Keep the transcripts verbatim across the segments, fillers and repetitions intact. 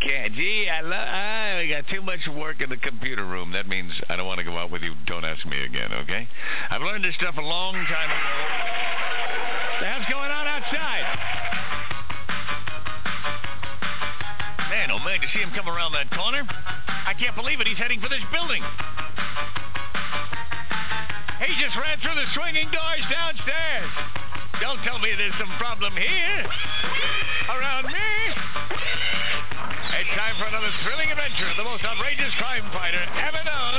Okay, gee, I love. I got too much work in the computer room. That means I don't want to go out with you. Don't ask me again, okay? I've learned this stuff a long time ago. What the hell's going on outside? Man, oh man, you see him come around that corner? I can't believe it. He's heading for this building. He just ran through the swinging doors downstairs. Don't tell me there's some problem here. Around me. It's time for another thrilling adventure of the most outrageous crime fighter ever known.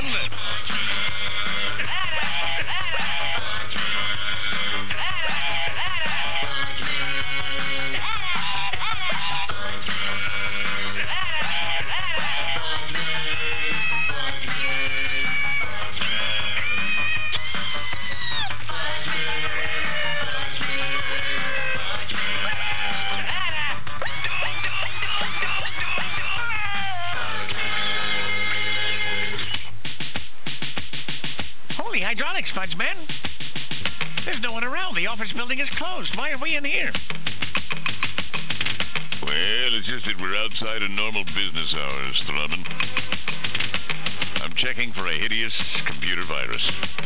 Hydraulics, Fudgeman. There's no one around. The office building is closed. Why are we in here? Well, it's just that we're outside of normal business hours, Throbbing. I'm checking for a hideous computer virus.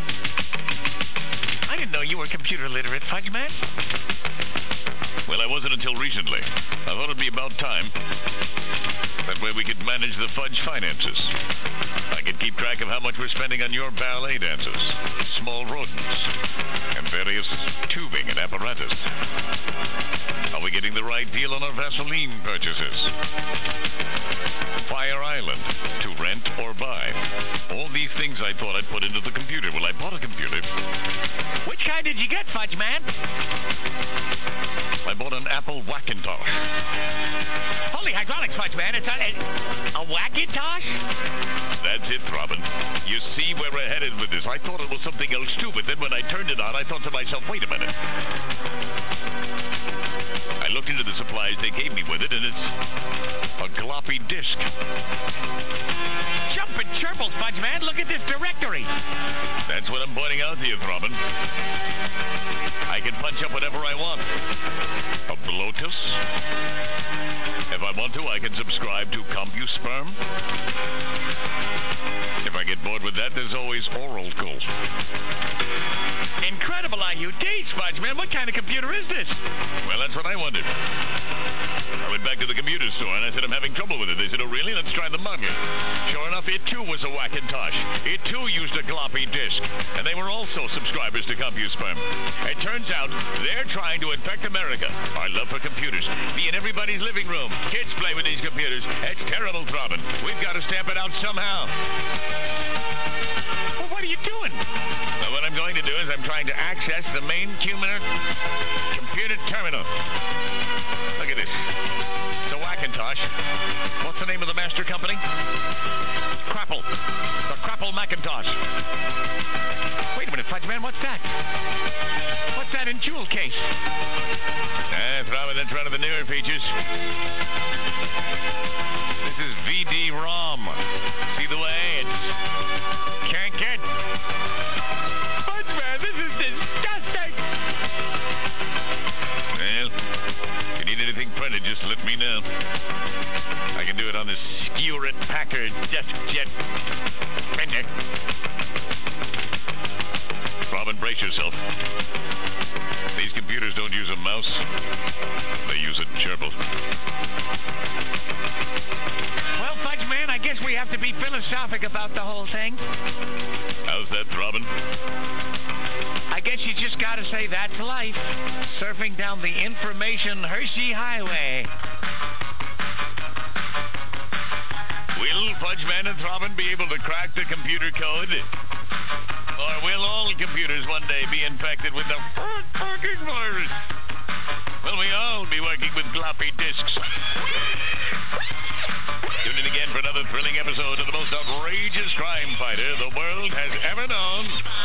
I didn't know you were computer literate, Fudgeman. Well, I wasn't until recently. I thought it'd be about time. That way we could manage the Fudge finances. I could keep track of how much we're spending on your ballet dancers, small rodents, and various tubing and apparatus. Are we getting the right deal on our Vaseline purchases? Fire Island, to rent or buy. All these things I thought I'd put into the computer. Well, I bought a computer. Which kind did you get, Fudgeman? I bought an Apple Wackintosh. Holy hydraulics, Fudgeman. It's a, a Wackintosh? That's it, Robin. You see where we're headed with this. I thought it was something else too, but then when I turned it on, I thought to myself, wait a minute. I looked into the supplies they gave me with it, and it's a gloppy disc. Jumpin' chirples, Fudgeman. Look at this directory. That's what I'm pointing out to you, Robin. I can punch up whatever I want. A Blotus. If I want to, I can subscribe to CompuSperm. If I get bored with that, there's always Oracle. Incredible I U Ds, Fudgeman. What kind of computer is this? Well, that's what I wondered. I went back to the computer store and I said, I'm having trouble with it. They said, oh, really? Let's try the model. Sure enough, it too was a Wackintosh. It too used a gloppy disc. And they were also subscribers to CompuSperm. It turns out they're trying to infect America. Our love for computers. Be in everybody's living room. Kids play with these computers. It's terrible, Throbbing. We've got to stamp it out somehow. Well, what are you doing? Well, what I'm going to do is I'm trying to access the main computer computer terminal. Look at this. It's a Wackintosh. What's the name of the master company? Crapple. The Crapple Macintosh. Wait a minute, Fudgeman. What's that? What's that in jewel case? Ah, Throbbing, that's one of the newer features. This is V D ROM. See the way it's can't get. Fudgeman, this is disgusting. Well, if you need anything printed, just let me know. I can do it on the Hewlett Packard DeskJet printer. Robin, brace yourself. These computers don't use a mouse. They use a gerbil. Well, Fudgeman, I guess we have to be philosophic about the whole thing. How's that, Robin? I guess you just gotta say that's life. Surfing down the information Hershey Highway. Will Fudgeman and Throbbing be able to crack the computer code? Or will all computers one day be infected with the fucking virus? Will we all be working with gloppy discs? Tune in again for another thrilling episode of the most outrageous crime fighter the world has ever known.